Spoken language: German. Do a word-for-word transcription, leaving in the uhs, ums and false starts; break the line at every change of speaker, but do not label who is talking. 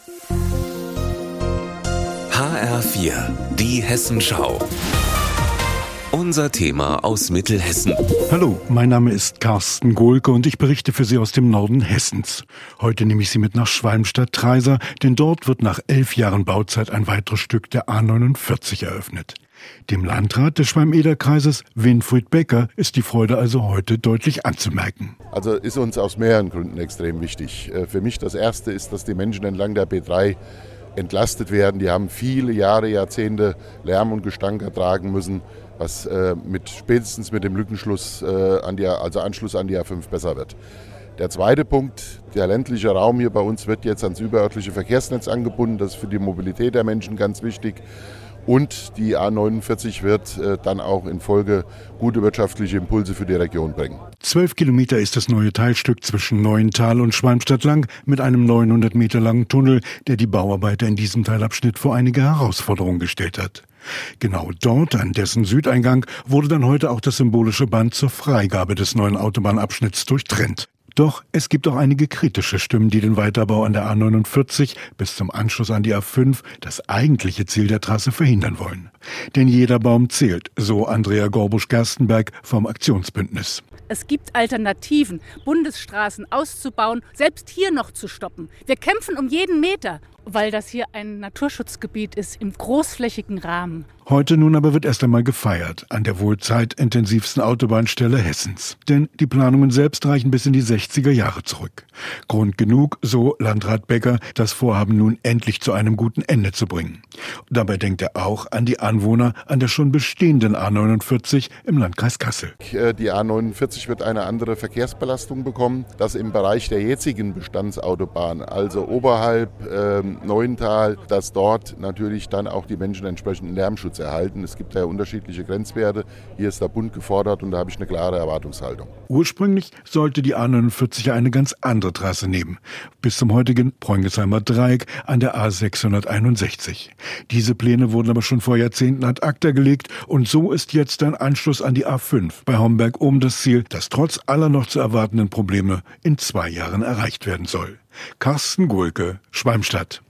H R vier, die Hessenschau. Unser Thema aus Mittelhessen.
Hallo, mein Name ist Carsten Gohlke und ich berichte für Sie aus dem Norden Hessens. Heute nehme ich Sie mit nach Schwalmstadt-Treysa, denn dort wird nach elf Jahren Bauzeit ein weiteres Stück der A neunundvierzig eröffnet. Dem Landrat des Schwalm-Eder-Kreises, Winfried Becker, ist die Freude also heute deutlich anzumerken.
Also ist uns aus mehreren Gründen extrem wichtig. Für mich das Erste ist, dass die Menschen entlang der B drei entlastet werden. Die haben viele Jahre, Jahrzehnte Lärm und Gestank ertragen müssen, was äh, mit, spätestens mit dem Lückenschluss, äh, an die, also Anschluss an die A fünf besser wird. Der zweite Punkt, der ländliche Raum hier bei uns wird jetzt ans überörtliche Verkehrsnetz angebunden. Das ist für die Mobilität der Menschen ganz wichtig. Und die A neunundvierzig wird äh, dann auch in Folge gute wirtschaftliche Impulse für die Region bringen.
Zwölf Kilometer ist das neue Teilstück zwischen Neuental und Schwalmstadt lang mit einem neunhundert Meter langen Tunnel, der die Bauarbeiter in diesem Teilabschnitt vor einige Herausforderungen gestellt hat. Genau dort, an dessen Südeingang, wurde dann heute auch das symbolische Band zur Freigabe des neuen Autobahnabschnitts durchtrennt. Doch es gibt auch einige kritische Stimmen, die den Weiterbau an der A neunundvierzig bis zum Anschluss an die A fünf, das eigentliche Ziel der Trasse, verhindern wollen. Denn jeder Baum zählt, so Andrea Gorbusch-Gerstenberg vom Aktionsbündnis.
Es gibt Alternativen, Bundesstraßen auszubauen, selbst hier noch zu stoppen. Wir kämpfen um jeden Meter, weil das hier ein Naturschutzgebiet ist im großflächigen Rahmen.
Heute nun aber wird erst einmal gefeiert an der wohl zeitintensivsten Autobahnstelle Hessens. Denn die Planungen selbst reichen bis in die sechziger Jahre zurück. Grund genug, so Landrat Becker, das Vorhaben nun endlich zu einem guten Ende zu bringen. Dabei denkt er auch an die Anwohner an der schon bestehenden A neunundvierzig im Landkreis Kassel.
Die A neunundvierzig wird eine andere Verkehrsbelastung bekommen, das im Bereich der jetzigen Bestandsautobahn, also oberhalb äh, Neuental, dass dort natürlich dann auch die Menschen entsprechenden Lärmschutz erhalten. Es gibt ja unterschiedliche Grenzwerte. Hier ist der Bund gefordert und da habe ich eine klare Erwartungshaltung.
Ursprünglich sollte die A neunundvierzig eine ganz andere Trasse nehmen, bis zum heutigen Preungesheimer Dreieck an der A sechshunderteinundsechzig. Diese Pläne wurden aber schon vor Jahrzehnten ad acta gelegt und so ist jetzt ein Anschluss an die A fünf bei Homberg-Ohm das Ziel, das trotz aller noch zu erwartenden Probleme in zwei Jahren erreicht werden soll. Carsten Gohlke, Schwalmstadt.